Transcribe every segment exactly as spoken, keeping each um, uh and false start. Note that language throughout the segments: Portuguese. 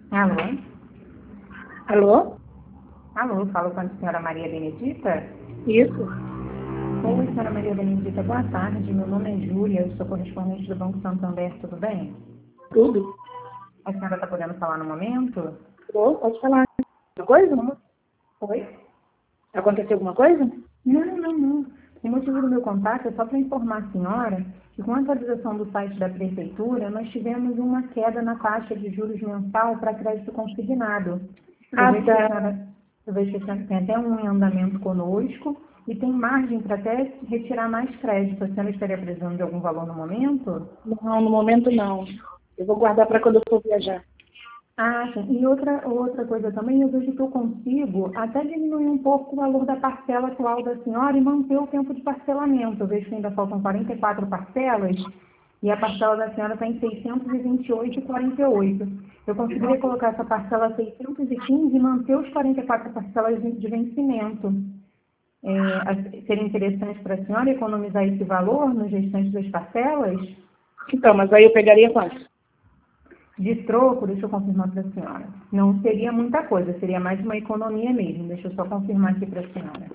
Alô? Alô? Alô, falo com a senhora Maria Benedita? Isso. Oi, senhora Maria Benedita, boa tarde. Meu nome é Júlia, eu sou correspondente do Banco Santander, tudo bem? Tudo? A senhora está podendo falar no momento? Tô, pode falar. Alguma coisa? Como? Oi? Aconteceu alguma coisa? Não, não, não. O motivo do meu contato é só para informar a senhora que com a atualização do site da Prefeitura, nós tivemos uma queda na taxa de juros mensal para crédito consignado. Eu Ah, vejo que a tá. senhora, eu vejo que a senhora tem até um em andamento conosco e tem margem para até retirar mais crédito. A senhora estaria precisando de algum valor no momento? Não, no momento não. Eu vou guardar para quando eu for viajar. Ah, sim. E outra, outra coisa também, eu vejo que eu consigo até diminuir um pouco o valor da parcela atual da senhora e manter o tempo de parcelamento. Eu vejo que ainda faltam quarenta e quatro parcelas e a parcela da senhora está em seiscentos e vinte e oito reais e quarenta e oito centavos. Eu conseguiria colocar essa parcela a seiscentos e quinze e manter os quarenta e quatro parcelas de de vencimento. É, a- seria interessante para a senhora economizar esse valor nos restantes das parcelas? Então, mas aí eu pegaria quanto? De troco, deixa eu confirmar para a senhora. Não seria muita coisa, seria mais uma economia mesmo. Deixa eu só confirmar aqui para a senhora.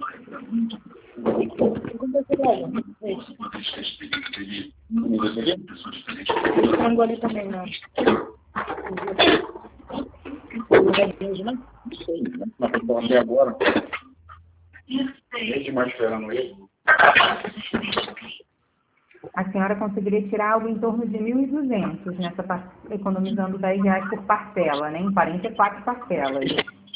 Frango ali também, não. Não é grande, né? Mas estou até agora. Desde mais esperando ele. A senhora conseguiria tirar algo em torno de mil e duzentos, nessa par- economizando dez reais por parcela, né? Em quarenta e quatro parcelas.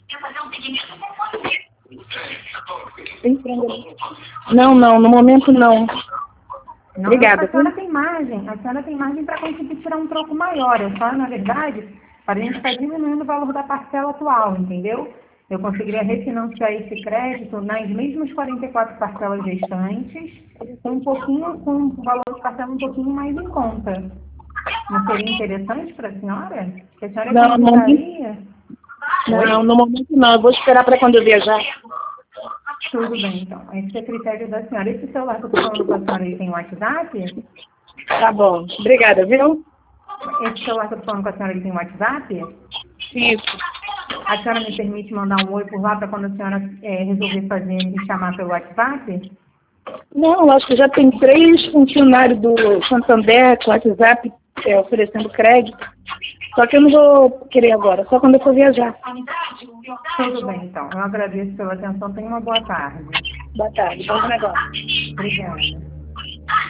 Tem frango ali. Não, não, no momento não. Não, Obrigada. a senhora tem margem, a senhora tem margem para conseguir tirar um troco maior. Eu só, na verdade, para a gente estar diminuindo o valor da parcela atual, entendeu? Eu conseguiria refinanciar esse crédito nas mesmas quarenta e quatro parcelas restantes, com um pouquinho, com o valor de parcela um pouquinho mais em conta. Não seria interessante para a senhora? Que a senhora Não, no momento, economizaria? não, Oi? no momento não. Eu vou esperar para quando eu viajar. Tudo bem, então. Esse é critério da senhora. Esse celular que eu estou falando com a senhora, ele tem WhatsApp? Tá bom. Obrigada, viu? Esse celular que eu estou falando com a senhora, ele tem WhatsApp? Isso. A senhora me permite mandar um oi por lá para quando a senhora é, resolver fazer me chamar pelo WhatsApp? Não, acho que já tem três funcionários do Santander com WhatsApp é, oferecendo crédito. Só que eu não vou querer agora, só quando eu for viajar. Tudo bem, então. Eu agradeço pela atenção. Tenha uma boa tarde. Boa tarde, bom negócio. Obrigada.